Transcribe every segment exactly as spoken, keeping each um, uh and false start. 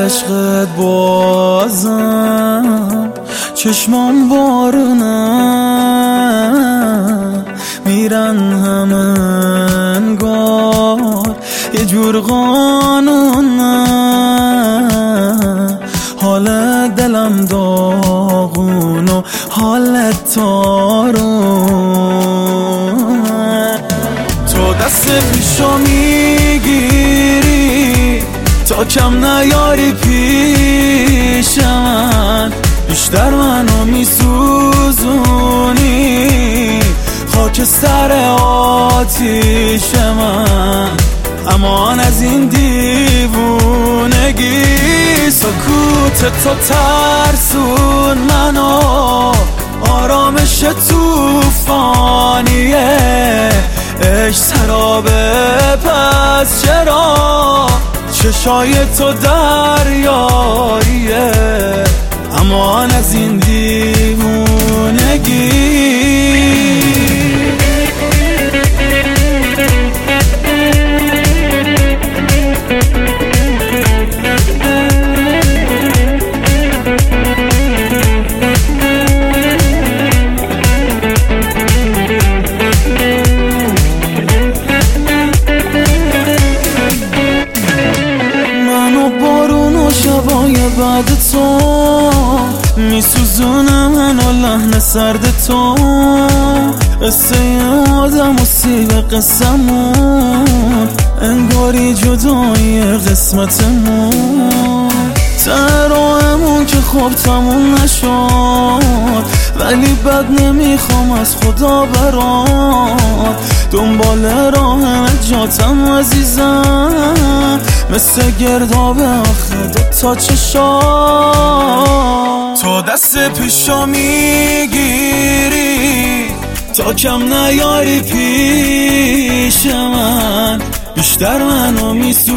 عشقت بازم چشمام بارونه میرن همه انگار یه جور قانونه. حال دلم داغون و حالت تارونه. تو دست پیشو میگیری تا کم نیاری پیش من، بیشتر منو میسوزونی خاکستر آتیش من. امان از این دیوونگی، سکوت تو ترسون منو، آرامش توفانیه، عشق سرابه پس چرا چشای تو دریاییه. امان از این دیوونگی. شبای بعد تو میسوزونه منو لحن سرد تو، قصه آدم و سیب قسمون انگاری جدایی قسمتمون. تراهمون که خوب تموم نشد ولی بد نمیخوام از خدا برات، دنبال راه نجاتم عزیزم، مثل گرداب آخه دوتا چشات. تو دست پیشو میگیری تا کم نیاری پیش من، بیشتر منو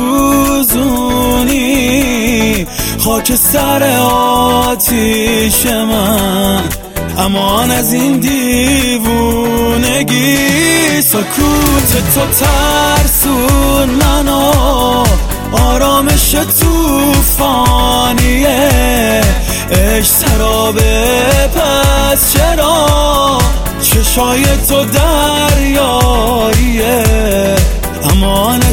میسوزونی خاکستر آتیش من. امان از این دیوونگی، سکوت تو ترسون منو، آرامش توفانیه، عشق سرابه پس چرا چشای تو دریاییه. امان